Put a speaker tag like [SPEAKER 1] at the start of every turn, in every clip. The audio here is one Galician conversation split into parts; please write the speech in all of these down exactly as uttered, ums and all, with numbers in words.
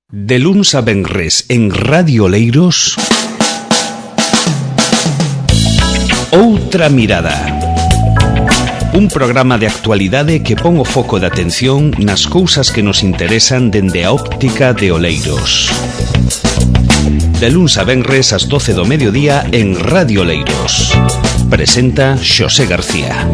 [SPEAKER 1] De luns a venres en Radio Oleiros, Outra Mirada. Un programa de actualidade que pon o foco de atención nas cousas que nos interesan dende a óptica de Oleiros. De luns a venres ás doce do mediodía en Radio Oleiros. Presenta Xosé García.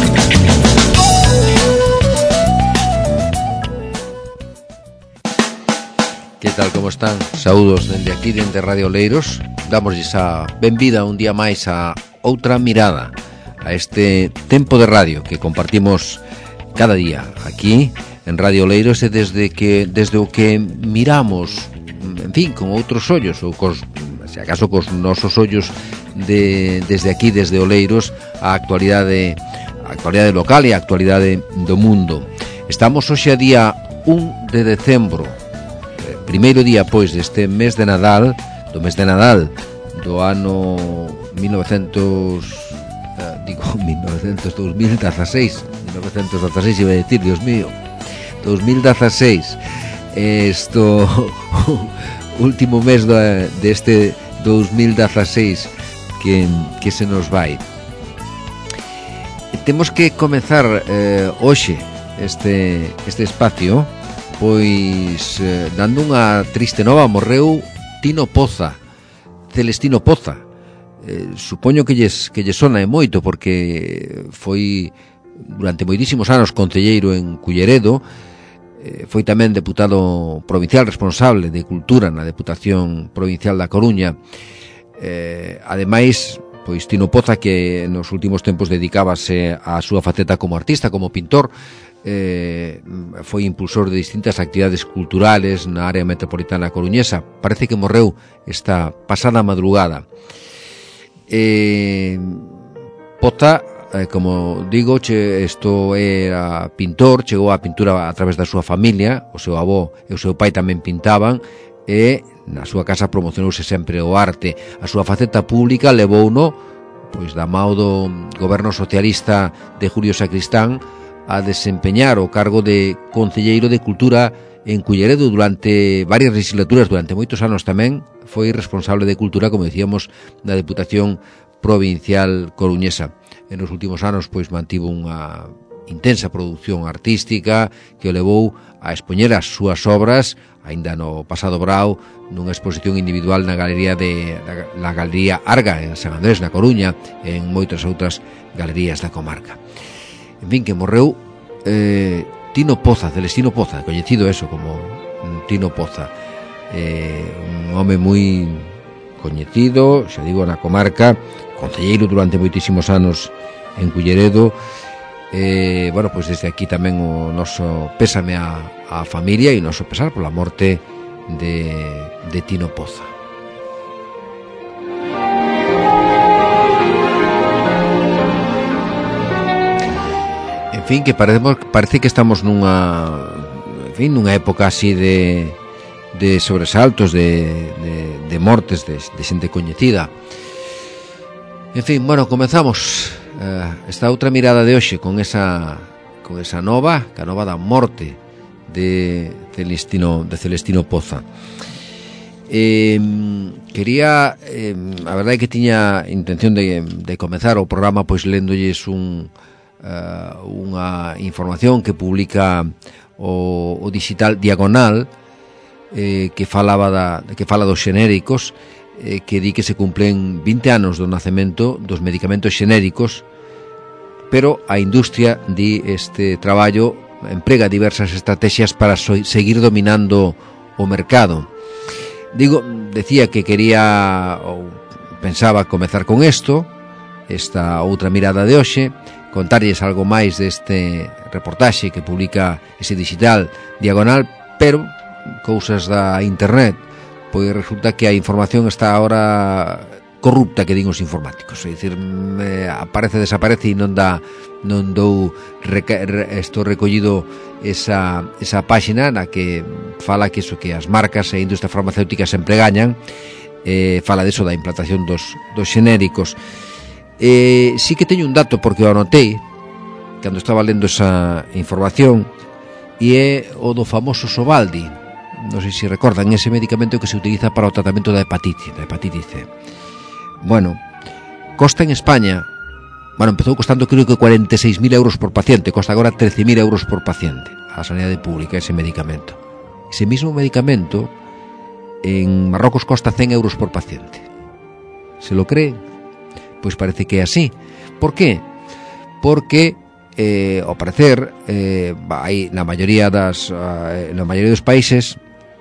[SPEAKER 2] Que tal, como están? Saúdos dende aquí, dende Radio Oleiros. Damoslle a benvida un día máis a Outra Mirada, a este tempo de radio que compartimos cada día aquí en Radio Oleiros, e desde que desde o que miramos, en fin, con outros ollos, ou cos, se acaso cos nosos ollos de, desde aquí, desde Oleiros, a actualidade, a actualidade local e a actualidade do mundo. Estamos hoxe a día un de decembro, primeiro día, pois, deste mes de Nadal, do mes de Nadal do ano mil novecentos, eh, digo, mil novecentos, dos mil dieciséis, mil novecentos dieciséis, iba a decir, Dios mío, dos mil dieciséis, esto, último mes de, deste dos mil dieciséis que, que se nos vai. Temos que comezar eh, hoxe este, este espacio, pois eh, dando unha triste nova. Morreu Tino Poza, Celestino Poza. eh, Supoño que lles, que lles sona e moito, porque foi durante moitísimos anos concelleiro en Culleredo, eh, foi tamén deputado provincial responsable de Cultura na Deputación Provincial da Coruña. eh, Ademais, pois Tino Poza, que nos últimos tempos dedicábase á súa faceta como artista, como pintor, Eh, foi impulsor de distintas actividades culturales na área metropolitana coruñesa. Parece que morreu esta pasada madrugada. eh, Poza, eh, como digo, che, isto era pintor, chegou á pintura a través da súa familia. O seu avó e o seu pai tamén pintaban, e na súa casa promocionouse sempre o arte. A súa faceta pública levouno, pois, da mao do goberno socialista de Julio Sacristán, a desempeñar o cargo de concelleiro de Cultura en Culleredo durante varias legislaturas. Durante moitos anos tamén foi responsable de Cultura, como decíamos, da Deputación Provincial Coruñesa. En os últimos anos, pois, mantivo unha intensa produción artística que o levou a expoñer as súas obras, aínda no pasado brao, nunha exposición individual na galería de na Galería Arga en San Andrés, na Coruña, e en moitas outras galerías da comarca. En fin, que morreu eh, Tino Poza, Celestino Poza, coñecido eso como Tino Poza, eh, un home moi coñecido, xa digo, na comarca, concelleiro durante moitísimos anos en Culleredo. Eh, bueno, pois desde aquí tamén o noso pésame a, a familia e o noso pesar pola morte de, de Tino Poza. En fin, que parecemos, parece que estamos nunha, en fin, nunha época así de, de sobresaltos, de, de, de mortes, de, de xente coñecida. En fin, bueno, comezamos uh, esta outra mirada de hoxe con esa, con esa nova, que a nova da morte de Celestino, de Celestino Poza. Eh, quería, eh, a verdade é que tiña intención de, de comezar o programa pois léndolles un Uh, unha información que publica o, o digital Diagonal, eh, que falaba da, que fala dos xenéricos, eh, que di que se cumplen vinte anos do nacemento dos medicamentos xenéricos, pero a industria di este traballo emprega diversas estrategias para so, seguir dominando o mercado. Digo, decía que quería ou pensaba comezar con isto, esta outra mirada de hoxe, contarlles algo máis deste reportaxe que publica ese digital Diagonal, pero cousas da internet, pois resulta que a información está ahora corrupta, que din os informáticos, é dicir, me aparece, desaparece e non dá, non dou reca, re, esto recollido esa, esa páxina na que fala que eso, que as marcas e a industria farmacéutica sempre gañan, eh, fala deso da implantación dos, dos xenéricos. Eh, sí que teño un dato, porque o anotei cando estaba lendo esa información, e é o do famoso Sovaldi. non sei se recordan, ese medicamento que se utiliza para o tratamento da hepatite, da hepatite C. Bueno, costa en España, bueno, empezou costando creo que cuarenta e seis mil euros por paciente, costa agora trece mil euros por paciente a sanidade pública ese medicamento. Ese mismo medicamento en Marrocos costa cen euros por paciente. Se lo creen? Pois parece que é así. Por qué? Porque eh, ao parecer eh, hai na maioría das eh, na maioría dos países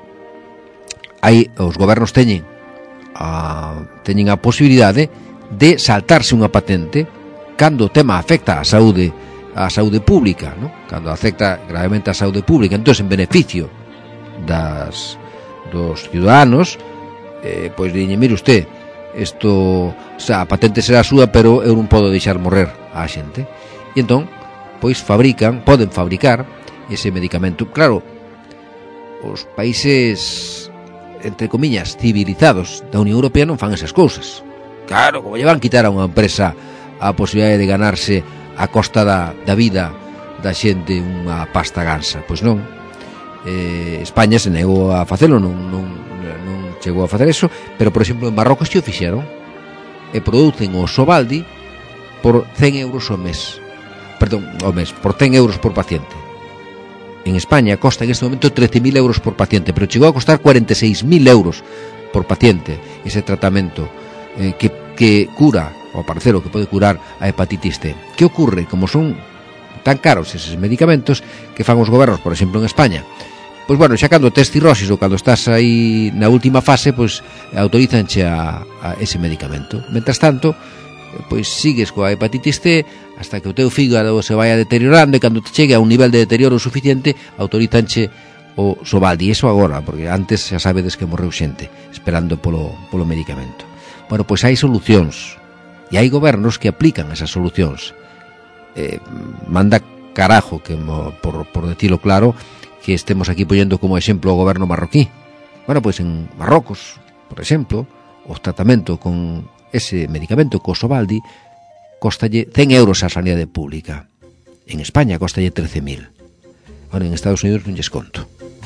[SPEAKER 2] hai os gobernos teñen a, teñen a posibilidade de saltarse unha patente cando o tema afecta a saúde a saúde pública, ¿no? Cando afecta gravemente a saúde pública, entón en beneficio das dos ciudadanos, eh, pois diñe, mire usted, isto, o sea, a patente será súa, pero eu non podo deixar morrer a xente. E entón, pois fabrican, poden fabricar ese medicamento. Claro, os países, entre comillas, civilizados da Unión Europea non fan esas cousas. Claro, como lle van quitar a unha empresa a posibilidade de ganarse a costa da, da vida da xente unha pasta gansa. Pois non. Eh, España se negou a facelo, non, non, non chegou a facer eso, pero, por exemplo, en Marrocos xe o fixeron e producen o Sovaldi por cen euros ao mes. Perdón, ao mes, por cen euros por paciente. En España costa en este momento trece mil euros por paciente, pero chegou a costar cuarenta e seis mil euros por paciente ese tratamento eh, que, que cura, ao parecer o que pode curar a hepatitis C. Que ocurre? Como son tan caros eses medicamentos que fan os gobernos, por exemplo en España, pois bueno, xa cando tes cirrosis ou cando estás aí na última fase, pois autorizanche a, a ese medicamento. Mentras tanto, pois sigues coa hepatitis C hasta que o teu fígado se vaya deteriorando e cando te chegue a un nivel de deterioro suficiente autorizanche o Sovaldi. E iso agora, porque antes xa sabedes que morreu xente esperando polo, polo medicamento. Bueno, pois hai solucións e hai gobernos que aplican esas solucións. Eh, manda carajo que, por, por decirlo claro, que estemos aquí poñendo como exemplo o goberno marroquí. Bueno, pois en Marrocos, por exemplo, o tratamento con ese medicamento, co Sovaldi, costalle cen euros a sanidade pública. En España costalle trece mil. Bueno, en Estados Unidos non lles conto.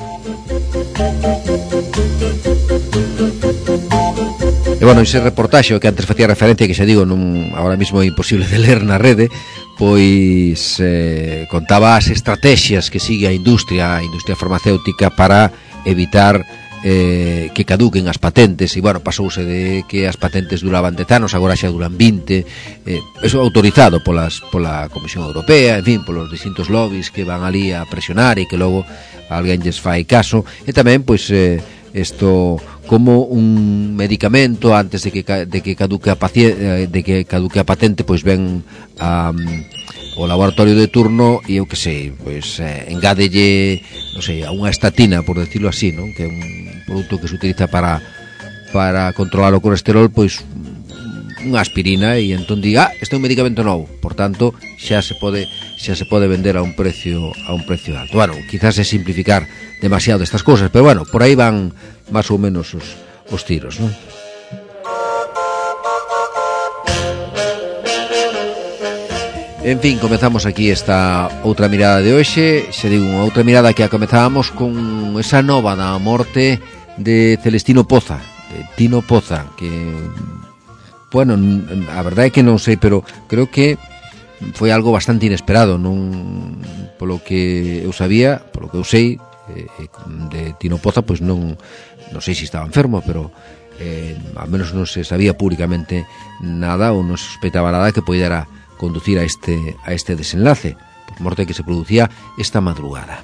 [SPEAKER 2] E bueno, ese reportaxe que antes facía referencia, que xa digo, non, ahora mismo é imposible de ler na rede, pois eh, contaba as estrategias que sigue a industria, a industria farmacéutica para evitar eh, que caduquen as patentes. E bueno, pasouse de que as patentes duraban dez anos, agora xa duran vinte, eh, eso autorizado polas, pola Comisión Europea, en fin, polos distintos lobbies que van ali a presionar e que logo alguén lles fai caso. E tamén, pois, eh, isto como un medicamento antes de que de que caduque a paciente, de que caduque a patente, pois ven a um, o laboratorio de turno e eu que sei, pois eh, engádelle, non sei, a unha estatina, por decirlo así, non? Que é un produto que se utiliza para para controlar o colesterol, pois unha aspirina, e entón diga, ah, este é un medicamento novo, por tanto, xa se pode xa se pode vender a un precio a un precio alto. Bueno, quizás é simplificar demasiado estas cousas, pero bueno, por aí van máis ou menos os, os tiros, non? En fin, comezamos aquí esta outra mirada de hoxe. Xa digo, unha outra mirada que a comezábamos con esa nova da morte de Celestino Poza, de Tino Poza, que, bueno, a verdade é que non sei, pero creo que foi algo bastante inesperado, non, polo que eu sabía, polo que eu sei, eh, de Tino Poza, pois non, non sei se estaba enfermo, pero eh, ao menos non se sabía públicamente nada ou non se suspeitaba nada que poidera conducir a este a este desenlace, por morte que se producía esta madrugada.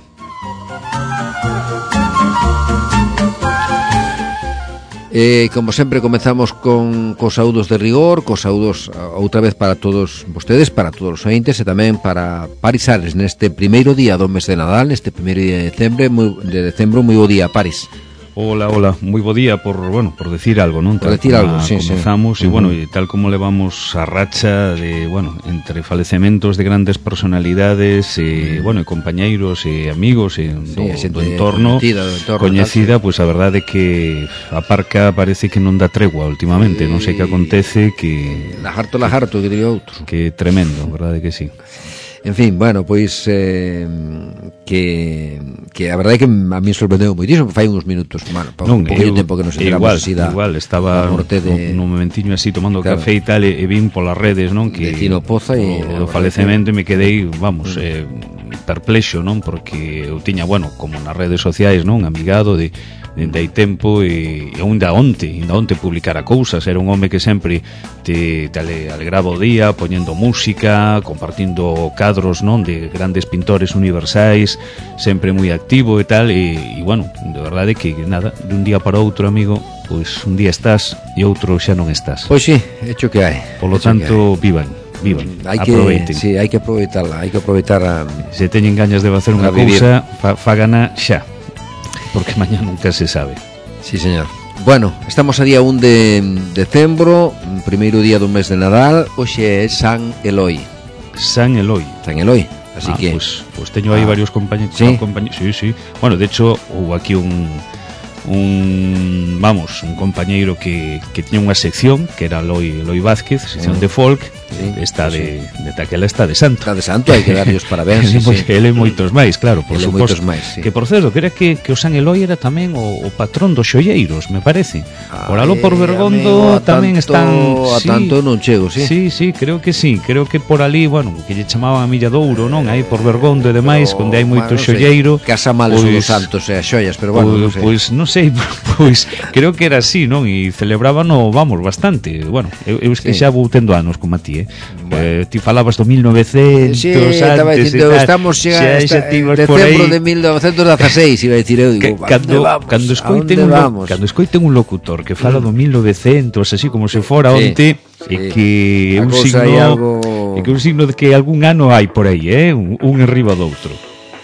[SPEAKER 2] Eh, como sempre, comezamos con cos saúdos de rigor, cos saúdos outra vez para todos vostedes, para todos os ointes, e tamén para Paris Ares neste primeiro día do mes de Nadal, neste primeiro día de decembro, moi, de decembro, moi bo día, Paris.
[SPEAKER 1] Hola, hola, moi bo día por, bueno, por decir algo, non?
[SPEAKER 2] Por decir algo, sí,
[SPEAKER 1] comenzamos,
[SPEAKER 2] sí.
[SPEAKER 1] E, bueno, e tal como levamos a racha de, bueno, entre falecementos de grandes personalidades, e, bueno, e compañeiros e amigos e do,
[SPEAKER 2] sí,
[SPEAKER 1] do entorno,
[SPEAKER 2] coñecida, do entorno
[SPEAKER 1] coñecida, pois pues, a verdade é que a parca parece que non dá tregua últimamente, non sei que acontece, que...
[SPEAKER 2] Lajarto, lajarto, que diría outro.
[SPEAKER 1] Que tremendo, verdade que sí.
[SPEAKER 2] En fin, bueno, pois eh, que que a verdade é que a mí sorprendeu moitísimo, fai uns minutos, bueno, pa, non, un pouquinho tempo que nos enteramos
[SPEAKER 1] igual,
[SPEAKER 2] así da,
[SPEAKER 1] igual, estaba
[SPEAKER 2] de,
[SPEAKER 1] nun momentiño así tomando
[SPEAKER 2] claro,
[SPEAKER 1] café e tal, e, e vin polas redes, non, que
[SPEAKER 2] de Tino Poza e
[SPEAKER 1] o, o falecemento me quedei, vamos, mm. eh, perplexo, non, porque eu tiña, bueno, como nas redes sociais, non, amigado de dende hai tempo e, e ainda onte, ainda onte publicara cousas, era un home que sempre te, te alegraba o día, poñendo música, compartindo cadros, non, de grandes pintores universais, sempre moi activo e tal, e, e bueno, de verdade que nada, de un día para outro, amigo, pois un día estás e outro xa non estás.
[SPEAKER 2] Pois sí, hecho que hai.
[SPEAKER 1] Por lo tanto, vivan. Vivan,
[SPEAKER 2] hai que, aproveiten. Sí, hai que aproveitarla, hai que aproveitar a,
[SPEAKER 1] se teñen gañas de facer unha cousa, fa, fagana xa, porque mañá nunca se sabe.
[SPEAKER 2] Sí, señor. Bueno, estamos a día un de decembro, primeiro día do mes de Nadal. Hoxe é San Eloi.
[SPEAKER 1] San Eloi.
[SPEAKER 2] San Eloi. Así
[SPEAKER 1] ah,
[SPEAKER 2] que
[SPEAKER 1] pues, pues teño aí ah, varios compañeros.
[SPEAKER 2] ¿sí?
[SPEAKER 1] Compañe sí, sí. Bueno, de hecho, hubo aquí un un vamos, un compañeiro que, que tiña unha sección que era Eloi, Eloi Vázquez, sección mm. de folk, sí, está sí, de, de taquela está de santo.
[SPEAKER 2] Está de santo, hai que darlle os parabéns.
[SPEAKER 1] Sí, sí. Ele e moitos máis, claro, por suposto.
[SPEAKER 2] Sí.
[SPEAKER 1] Que por certo, crea que, que o San Eloi era tamén o, o patrón dos xoieiros, me parece.
[SPEAKER 2] Ay,
[SPEAKER 1] por aló por Bergondo amigo, tamén
[SPEAKER 2] tanto,
[SPEAKER 1] están
[SPEAKER 2] a
[SPEAKER 1] sí,
[SPEAKER 2] tanto non chego, sí.
[SPEAKER 1] Sí, sí, creo que sí, creo que por ali, bueno, que lle chamaban a Milla de Ouro, non? Aí por Bergondo e demais, onde hai moito bueno, xoieiro.
[SPEAKER 2] Casa mal pois, os santos e as xoias, pero bueno,
[SPEAKER 1] pois,
[SPEAKER 2] non
[SPEAKER 1] sei. Pois non sei, pois creo que era así, non? E celebraban-no, vamos, bastante. Bueno, eu, eu es que sí, xa vou tendo anos como a ti, eh? Bueno. eh ti falabas do mil novecentos,
[SPEAKER 2] sí,
[SPEAKER 1] antes
[SPEAKER 2] estaba dicindo, estamos xa,
[SPEAKER 1] xa,
[SPEAKER 2] xa,
[SPEAKER 1] xa en
[SPEAKER 2] decembro de mil novecentos dezasseis, iba a dicir eu, digo,
[SPEAKER 1] que, cando, vamos, cando, escoiten un, vamos? cando escoiten un locutor que fala mm. do mil novecentos, así como se fora sí, onte, sí, e que é un signo algo... e que un signo de que algún ano hai por aí, eh? un, un enriba do outro.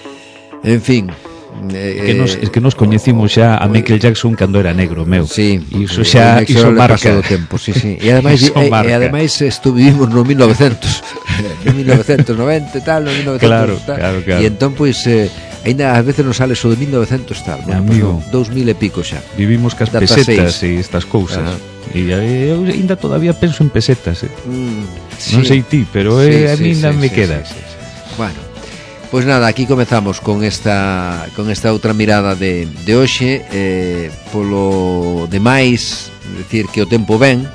[SPEAKER 2] En fin,
[SPEAKER 1] Eh, que nos, es que nos coñecimos xa a Michael Jackson cando era negro, meu.
[SPEAKER 2] Sí,
[SPEAKER 1] e iso xa iso marca
[SPEAKER 2] do tempo, sí, sí. E ademais e, e ademais estuvimos no mil novecentos, no mil novecentos noventa e tal, no mil novecientos
[SPEAKER 1] claro,
[SPEAKER 2] tal.
[SPEAKER 1] Claro, claro.
[SPEAKER 2] E entón pois eh, ainda ás veces nos sale so de mil novecientos tal, bueno,
[SPEAKER 1] amigo,
[SPEAKER 2] pues, dous mil e pico xa.
[SPEAKER 1] Vivimos cas pesetas e estas cousas. E eu ainda todavía penso en pesetas, eh. Mm, sí. Non sei ti, pero sí, eh, a mí ainda sí, me sí, queda.
[SPEAKER 2] Sí, sí, sí. Bueno, pois pues nada, aquí comezamos con esta con esta outra mirada de, de hoxe, eh, polo demais, decir que o tempo ven,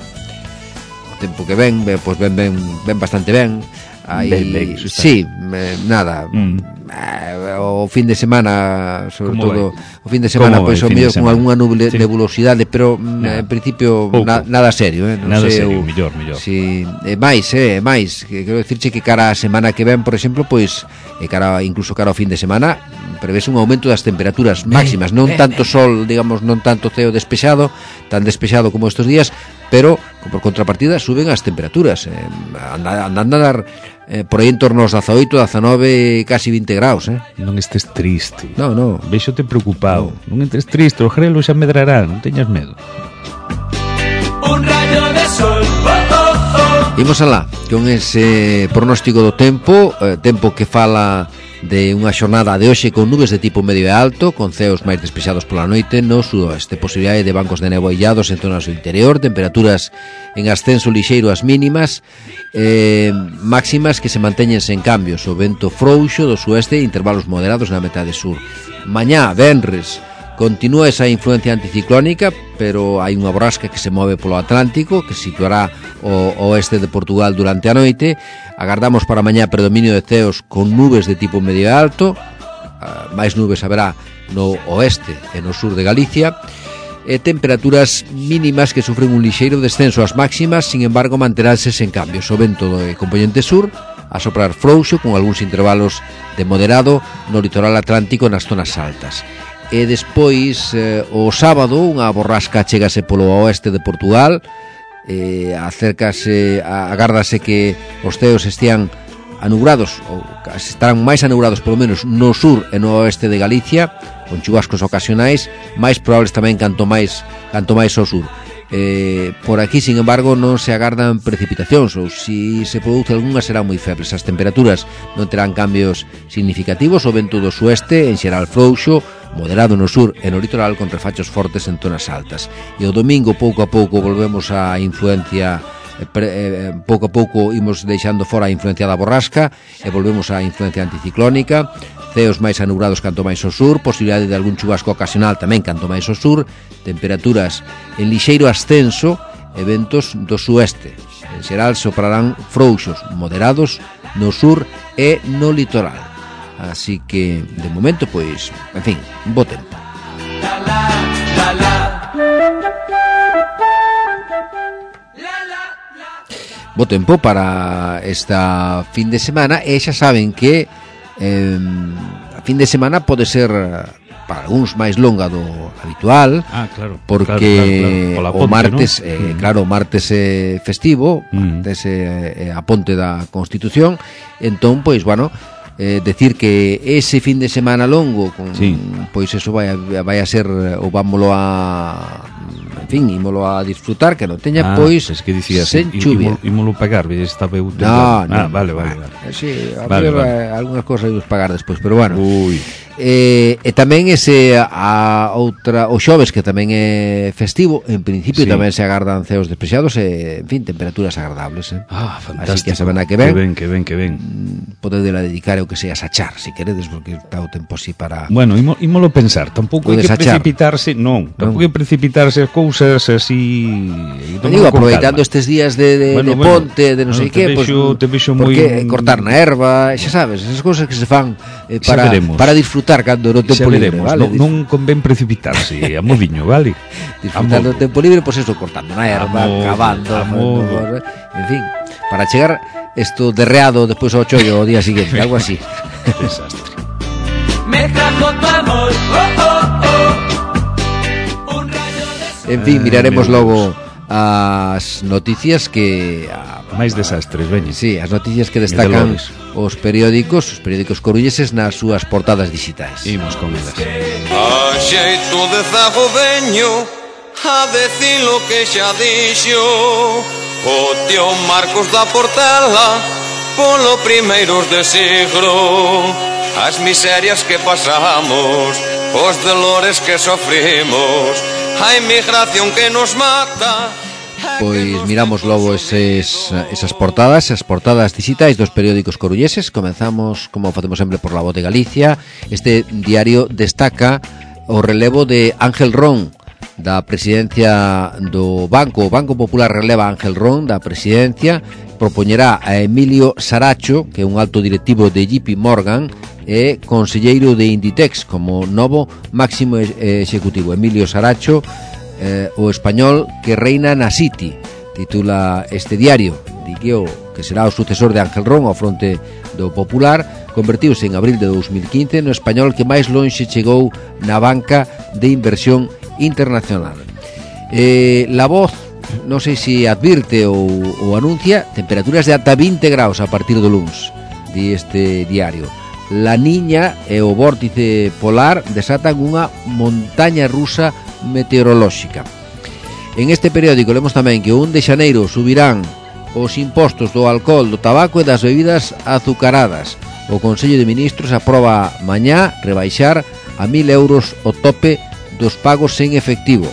[SPEAKER 2] o tempo que ven, ben, pois ben, ben, ben bastante ben. Aí, ben, ben, sí, eh, nada, mm. eh, o fin de semana, sobre todo, vai? O fin de semana, pois pues, o mellor con algunha nube, sí, nebulosidade, pero nah, en principio na, nada serio, eh, non
[SPEAKER 1] nada
[SPEAKER 2] sei,
[SPEAKER 1] serio,
[SPEAKER 2] o,
[SPEAKER 1] millor, millor.
[SPEAKER 2] Si, é máis, eh, máis, que quero dicirche que cara a semana que ven, por exemplo, pois e cara incluso cara ao fin de semana, prevese un aumento das temperaturas máximas, non tanto sol, digamos, non tanto ceo despexado, tan despexado como estes días, pero por contrapartida suben as temperaturas, eh, andando a dar eh, por aí en torno aos dezaoito, dezanove, casi vinte graus, eh.
[SPEAKER 1] Non estes triste.
[SPEAKER 2] No, no.
[SPEAKER 1] Véxote preocupado. No. Non estes triste, o grelo xa medrará, non teñas medo.
[SPEAKER 3] Un rayo de sol. Oh, oh, oh.
[SPEAKER 2] Imos alá con ese pronóstico do tempo, eh, tempo que fala de unha xornada de hoxe con nubes de tipo medio e alto, con ceos máis despexados pola noite no sudoeste, posibilidade de bancos de néboa illados en zonas do interior, temperaturas en ascenso lixeiro as mínimas, eh, máximas que se manteñen sen cambios, o vento frouxo do sueste e intervalos moderados na metade sur. Mañá, venres, continúa esa influencia anticiclónica, pero hai unha borrasca que se move polo Atlántico, que situará o oeste de Portugal durante a noite. Agardamos para mañá predominio de ceos con nubes de tipo medio e alto, uh, máis nubes haberá no oeste e no sur de Galicia, e temperaturas mínimas que sufren un lixeiro descenso ás máximas, sin embargo manteránse sen cambios. O vento do componente sur a soprar frouxo con algúns intervalos de moderado no litoral atlántico nas zonas altas. E despois, eh, o sábado, unha borrasca chegase polo oeste de Portugal, eh, acércase, agárdase que os ceos estean anubrados, ou estarán máis anubrados polo menos no sur e no oeste de Galicia, con chubascos ocasionais, máis probables tamén canto máis, canto máis ao sur. Eh, por aquí, sin embargo, non se agardan precipitacións, ou se se produce algunha será moi febles. As temperaturas non terán cambios significativos, o vento do sueste en xeral frouxo, moderado no sur e no litoral, con refachos fortes en zonas altas. E o domingo, pouco a pouco, volvemos á influencia eh, pre, eh, pouco a pouco imos deixando fora a influencia da borrasca e volvemos á influencia anticiclónica, ceos máis anubrados canto máis ao sur, posibilidade de algún chubasco ocasional tamén canto máis ao sur, temperaturas en lixeiro ascenso e ventos do sueste. En xeral soprarán frouxos moderados no sur e no litoral. Así que, de momento, pois, en fin, bo tempo.
[SPEAKER 3] La, la, la, la.
[SPEAKER 2] Bo tempo para esta fin de semana e xa saben que eh, a fin de semana pode ser para algúns máis longa do habitual.
[SPEAKER 1] Ah, claro.
[SPEAKER 2] Porque
[SPEAKER 1] claro, claro, claro.
[SPEAKER 2] o
[SPEAKER 1] Ponte,
[SPEAKER 2] martes,
[SPEAKER 1] ¿no?
[SPEAKER 2] eh,
[SPEAKER 1] Mm.
[SPEAKER 2] claro, o martes é festivo,
[SPEAKER 1] Mm.
[SPEAKER 2] martes é a ponte da Constitución, entón, pois, bueno, eh, decir que ese fin de semana longo con,
[SPEAKER 1] sí.
[SPEAKER 2] pois eso vai a, vai a ser ou vámolo a en fin, ímolo a disfrutar que non teña
[SPEAKER 1] Ah,
[SPEAKER 2] pois
[SPEAKER 1] es que dicías,
[SPEAKER 2] sen chuvia.
[SPEAKER 1] ímolo pagar, estaba eu
[SPEAKER 2] No,
[SPEAKER 1] ah,
[SPEAKER 2] no,
[SPEAKER 1] vale, vale, vale.
[SPEAKER 2] Sí, a
[SPEAKER 1] Vale,
[SPEAKER 2] ver,
[SPEAKER 1] vale.
[SPEAKER 2] eh, algunhas cosas íbamos pagar despois, pero bueno.
[SPEAKER 1] Ui.
[SPEAKER 2] Eh, e tamén ese a outra o xoves que tamén é festivo, en principio
[SPEAKER 1] Sí.
[SPEAKER 2] tamén se agardan ceos despexados e, en fin, temperaturas agradables, eh.
[SPEAKER 1] Ah, fantástico.
[SPEAKER 2] Así que a semana que ven,
[SPEAKER 1] Que ben, que ben, que ben.
[SPEAKER 2] podedela dedicar ao que sea sachar, se queredes, porque está o tempo así para...
[SPEAKER 1] Bueno, imo, ímolo pensar, tampouco hai
[SPEAKER 2] Podes
[SPEAKER 1] que
[SPEAKER 2] achar.
[SPEAKER 1] precipitarse, non, tampouco hai que precipitarse as cousas así.
[SPEAKER 2] Me digo, aproveitando estes días de, de,
[SPEAKER 1] Bueno,
[SPEAKER 2] de
[SPEAKER 1] bueno.
[SPEAKER 2] ponte, de non sei
[SPEAKER 1] Bueno, te
[SPEAKER 2] que, pues,
[SPEAKER 1] vexo- te vexo
[SPEAKER 2] porque
[SPEAKER 1] moi-
[SPEAKER 2] cortar na erva, xa sabes, esas cousas que se fan eh,
[SPEAKER 1] Xa
[SPEAKER 2] para,
[SPEAKER 1] veremos.
[SPEAKER 2] para disfrutar cando no
[SPEAKER 1] Xa
[SPEAKER 2] tempo libre,
[SPEAKER 1] veremos,
[SPEAKER 2] vale?
[SPEAKER 1] non, non convén precipitarse, a modiño, vale?
[SPEAKER 2] Disfrutar
[SPEAKER 1] A
[SPEAKER 2] do
[SPEAKER 1] modo.
[SPEAKER 2] tempo libre, pois pues eso, cortando na erva,
[SPEAKER 1] modo,
[SPEAKER 2] cavando,
[SPEAKER 1] a modo.
[SPEAKER 2] en fin, para chegar isto derreado despois ao chollo o día seguinte, algo así.
[SPEAKER 1] Desastre.
[SPEAKER 3] Mezcla con tu amor, oh, oh, oh. Un rayo de sol.
[SPEAKER 2] En fin,
[SPEAKER 1] Ai,
[SPEAKER 2] miraremos
[SPEAKER 1] meu
[SPEAKER 2] logo as noticias que a,
[SPEAKER 1] Máis desastres, veña.
[SPEAKER 2] sí, as noticias que destacan os periódicos, os periódicos coruñeses nas súas portadas digitais.
[SPEAKER 1] Imos con elas.
[SPEAKER 4] A xeito de zago veño a decir lo que xa dixo o tío Marcos da Portela polo primeiros de siglo. As miserias que pasamos, os dolores que sofrimos, a inmigración que nos mata.
[SPEAKER 2] Pois miramos logo eses, esas portadas, as portadas digitais dos periódicos coruñeses. Comenzamos, como facemos sempre, por La Voz de Galicia. Este diario destaca o relevo de Ángel Ron da presidencia do Banco. O Banco Popular releva a Ángel Ron da presidencia, propoñerá a Emilio Saracho, que é un alto directivo de J P Morgan e conselleiro de Inditex, como novo máximo executivo. Emilio Saracho, Eh, o español que reina na City, titula este diario. Di que o que será o sucesor de Ángel Ron ao fronte do Popular, convertiuse en abril de dos mil quince no español que máis lonxe chegou na banca de inversión internacional. Eh, La Voz, non sei se advirte ou, ou anuncia, temperaturas de ata vinte graus a partir do luns, di este diario. La Niña e o vórtice polar desatan unha montaña rusa meteorolóxica. En este periódico lemos tamén que o un de xaneiro subirán os impostos do alcohol, do tabaco e das bebidas azucaradas. O Consello de Ministros aproba mañá rebaixar a mil euros o tope dos pagos en efectivo.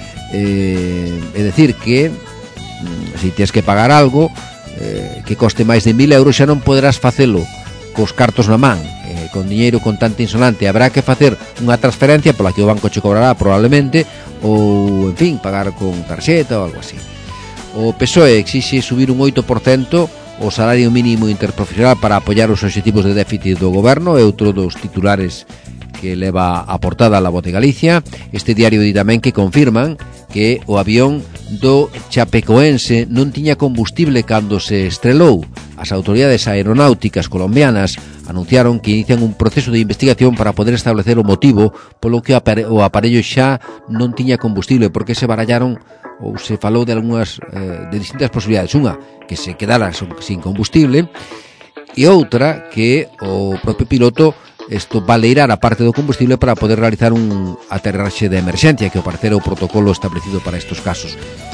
[SPEAKER 2] Eh, é dicir que mm, se tens que pagar algo eh, que coste máis de mil euros xa non poderás facelo cos cartos na man, eh, con diñeiro contante insolante. Habrá que facer unha transferencia pola que o banco che cobrará probablemente, ou, en fin, pagar con tarxeta ou algo así. O P S O E exixe subir un oito por cento o salario mínimo interprofesional para apoiar os obxectivos de déficit do goberno, é outro dos titulares que leva a portada a La Voz de Galicia. Este diario di tamén que confirman que o avión do Chapecoense non tiña combustible cando se estrelou. As autoridades aeronáuticas colombianas anunciaron que inician un proceso de investigación para poder establecer o motivo polo que o aparello xa non tiña combustible, porque se barallaron ou se falou de algunhas eh, de distintas posibilidades. Unha, que se quedara sin combustible, e outra, que o propio piloto isto valeirar a parte do combustible para poder realizar un aterraxe de emerxencia, que ao parecer é o protocolo establecido para estes casos.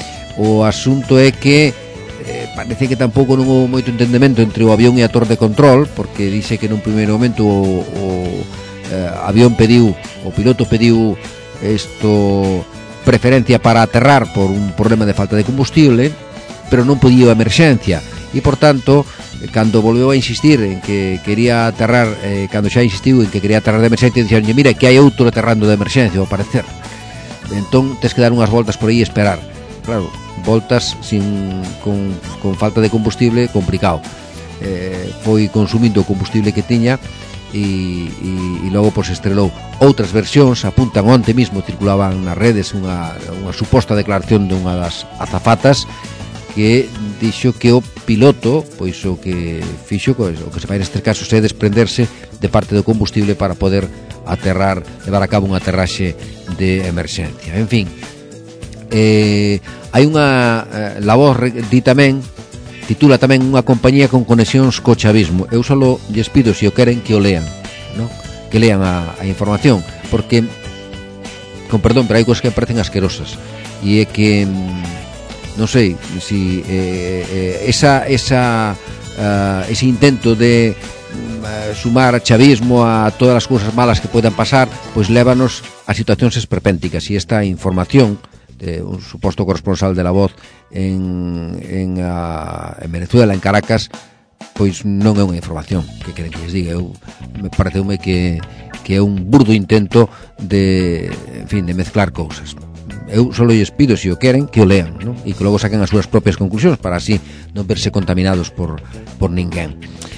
[SPEAKER 2] O asunto é que eh, parece que tampouco non houve moito entendemento entre o avión e a torre de control, porque dice que nun primeiro momento o, o eh, avión pediu, o piloto pediu isto preferencia para aterrar por un problema de falta de combustible, pero non podía a emerxencia, e por tanto cando volveu a insistir en que quería aterrar, eh, cando xa insistiu en que quería aterrar de emerxencia, dixeronlle, mira que hai outro aterrando de emerxencia, ao parecer, entón tes que dar unhas voltas por aí e esperar. Claro, voltas sin, con, con falta de combustible, complicado. Eh, foi consumindo o combustible que tiña e, e, e logo pois estrelou. Outras versións apuntan, onte mismo circulaban nas redes unha, unha suposta declaración de unha das azafatas que dixo que o piloto, pois o que fixo, pois, o que se fai nestes casos é desprenderse de parte do combustible para poder aterrar, levar a cabo unha aterraxe de emerxencia. En fin, eh, hai unha eh, La Voz di tamén, titula tamén unha compañía con conexións co chavismo. Eu só lles pido, se o queren, que o lean, ¿no? Que lean a, a información, porque, con perdón, pero hai cousas que me parecen asquerosas, e é que non sei si eh, eh, esa, esa uh, ese intento de uh, sumar chavismo a todas as cousas malas que poidan pasar, pois lévanos a situacións esperpénticas, e esta información de un suposto corresponsal de La Voz en, en, a, en Venezuela, en Caracas, pois non é unha información que queren que les diga. Eu me pareceume que, que é un burdo intento de, en fin, de mezclar cousas. Eu só lles pido, se o queren, que o lean, ¿no? E que logo saquen as súas propias conclusións para así non verse contaminados por, por ninguén.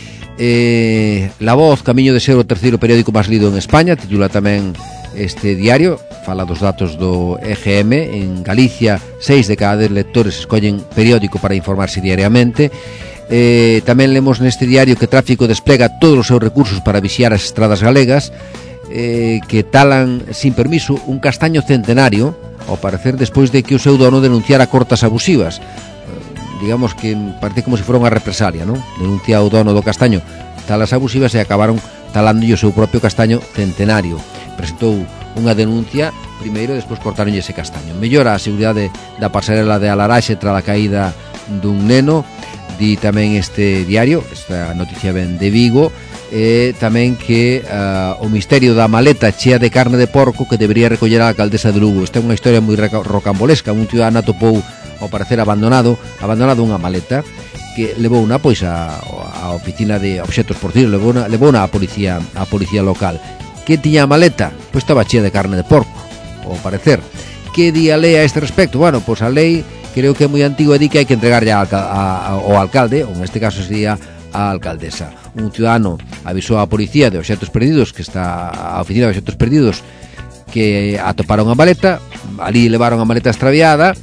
[SPEAKER 2] eh, La Voz, camiño de ser o terceiro periódico máis lido en España, titula tamén este diario, fala dos datos do E G M. En Galicia, seis de cada dez lectores escollen periódico para informarse diariamente. eh, Tamén lemos neste diario que Tráfico desplega todos os seus recursos para vixiar as estradas galegas, eh, que talan sin permiso un castaño centenario, ao parecer despois de que o seu dono denunciara cortas abusivas. Digamos que parece como se fora unha represalia, non? Denuncia o dono do castaño talas abusivas e acabaron talándolle o seu propio castaño centenario. Presentou unha denuncia primeiro e despois cortaronlle ese castaño. Mellora a seguridade da pasarela de Alaraxe tras a caída dun neno, di tamén este diario, esta noticia ben de Vigo. E tamén que uh, o misterio da maleta chea de carne de porco que debería recoller a alcaldesa de Lugo. Esta é unha historia moi rocambolesca. Un ciudadano atopou, ao parecer abandonado abandonado unha maleta que levou unha pois a, a oficina de obxetos porcíneos, levou unha, levou unha a policía a policía local. Que tiña a maleta? Pois estaba chea de carne de porco, ao parecer. Que di a lei a este respecto? Bueno, pois a lei creo que é moi antigua e di que hai que entregarlle ao alcalde, ou neste caso sería a alcaldesa. Un ciudadano avisou á policía de obxetos perdidos, que está a oficina de obxetos perdidos, que atoparon a maleta, ali levaron a maleta extraviada,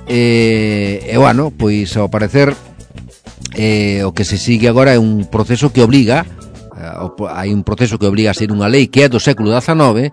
[SPEAKER 2] e, e bueno, pois ao parecer eh, o que se sigue agora é un proceso que obliga, eh, hai un proceso que obliga a ser unha lei que é do século dezanove,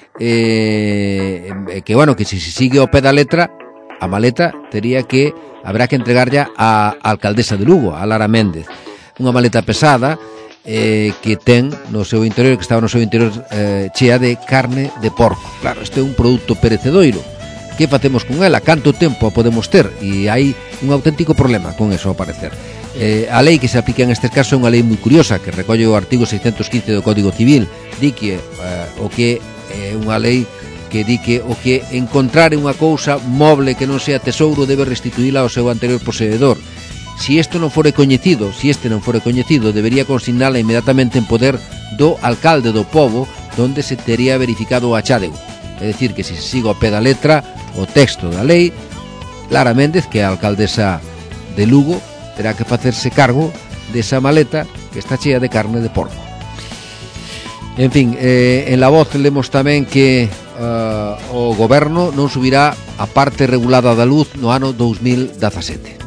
[SPEAKER 2] eh, que bueno, que se si sigue ao pé da letra, a maleta tería que, habrá que entregarlla á alcaldesa de Lugo, a Lara Méndez. Unha maleta pesada eh, que ten no seu interior, que estaba no seu interior eh, chea de carne de porco. Claro, este é un produto perecedoiro. Que facemos con ela? Canto tempo a podemos ter? E hai un auténtico problema con eso, ao parecer. Eh, a lei que se aplica en este caso é unha lei moi curiosa, que recolle o artigo seiscentos quince do Código Civil. Di que eh, o que é unha lei que di que o que encontrar unha cousa moble que non sea tesouro debe restituíla ao seu anterior poseedor. Si isto non fore coñecido, si este non fore coñecido, debería consignala inmediatamente en poder do alcalde do pobo donde se tería verificado o achádego. É dicir, que se se siga ao pé da letra o texto da lei, Lara Méndez, que é a alcaldesa de Lugo, terá que facerse cargo desa maleta que está chea de carne de porco. En fin, eh, en La Voz lemos tamén que uh, o goberno non subirá a parte regulada da luz no ano dous mil dezasete.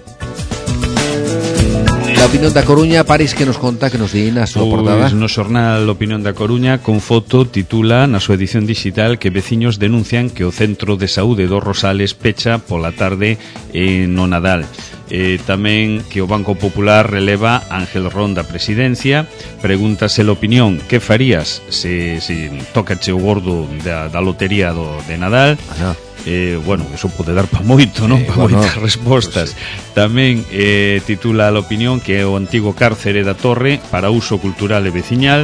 [SPEAKER 2] La Opinión da Coruña, París, que nos conta, que nos di na súa portada.
[SPEAKER 1] Pois no xornal Opinión da Coruña, con foto, titula na súa edición digital que veciños denuncian que o Centro de Saúde dos Rosales pecha pola tarde eh, no Nadal. Eh, tamén que o Banco Popular releva Ángel Ronda presidencia. Pregúntase a opinión, que farías se, se tocache o gordo da, da lotería do, de Nadal?
[SPEAKER 2] Ajá.
[SPEAKER 1] Eh, bueno, eso pode dar pa moito, non?
[SPEAKER 2] Eh,
[SPEAKER 1] pa
[SPEAKER 2] bueno,
[SPEAKER 1] moitas respostas.
[SPEAKER 2] Pues sí.
[SPEAKER 1] Tamén eh, titula a opinión que é o antigo cárcere da Torre para uso cultural e veciñal.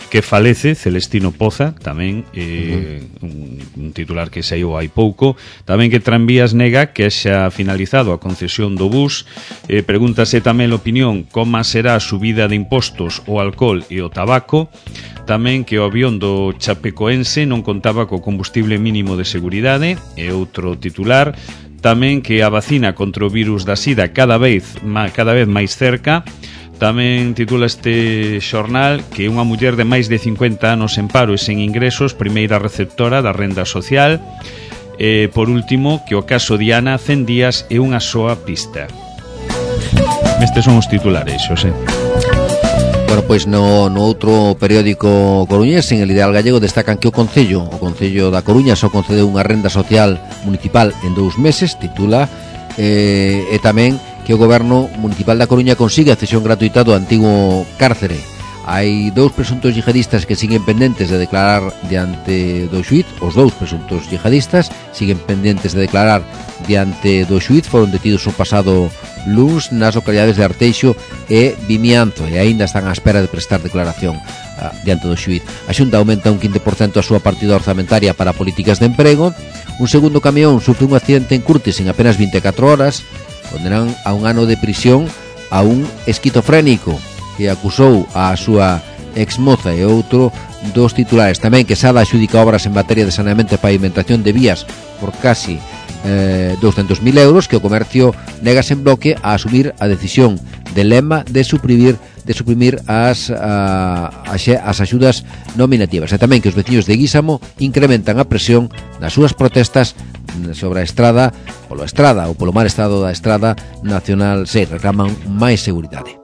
[SPEAKER 1] que falece Celestino Poza, tamén eh, uh-huh. un, un titular que saiu hai pouco, tamén que Tranvías nega que xa finalizado a concesión do bus. Eh, pregúntase tamén a opinión como será a subida de impostos ao alcohol e o tabaco, tamén que o avión do chapecoense non contaba co combustible mínimo de seguridade, e outro titular, tamén que a vacina contra o virus da sida cada vez, cada vez máis cerca. Tamén titula este xornal que unha muller de máis de cincuenta anos en paro e sen ingresos, primeira receptora da renda social. E, por último, que o caso Diana, cen días e unha soa pista. Estes son os titulares, Xosé.
[SPEAKER 2] Bueno, pois no, no outro periódico coruñés, en El Ideal Gallego, destacan que o Concello, o Concello da Coruña só concedeu unha renda social municipal en dous meses, titula, eh, e tamén que o Goberno Municipal da Coruña consiga a cesión gratuita do antigo cárcere. Hai dous presuntos yihadistas que siguen pendentes de declarar diante do xuíz. Os dous presuntos yihadistas siguen pendentes de declarar diante do xuíz. Foron detidos o pasado luns nas localidades de Arteixo e Vimianzo e aínda están á espera de prestar declaración uh, diante do xuíz. A Xunta aumenta un quince por cento a súa partida orzamentaria para políticas de emprego. Un segundo camión sufre un accidente en Curtis en apenas vinte e catro horas. Condenan a un ano de prisión a un esquizofrénico que acusou a súa exmoza. E outro dos titulares tamén que Sada adxudica obras en materia de saneamento e pavimentación de vías por casi eh, doscientos mil euros, que o comercio negase en bloque a asumir a decisión de Lema de suprimir de suprimir as, a, as, as axudas nominativas. E tamén que os veciños de Guísamo incrementan a presión nas súas protestas sobre a estrada, polo estrada ou polo mal estado da estrada nacional seis. Reclaman máis seguridade.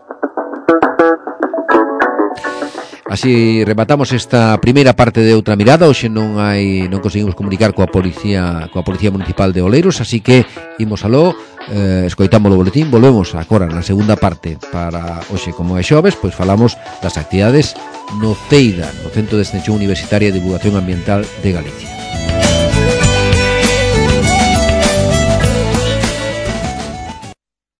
[SPEAKER 2] Así rematamos esta primeira parte de Outra Mirada. Hoxe non hai non conseguimos comunicar coa policía coa Policía Municipal de Oleiros, así que imos aló, eh, escoitamos o boletín, volvemos agora na segunda parte. Para hoxe, como é xoves, pois falamos das actividades no CEIDA, no Centro de Extensión Universitaria e Divulgación Ambiental de Galicia.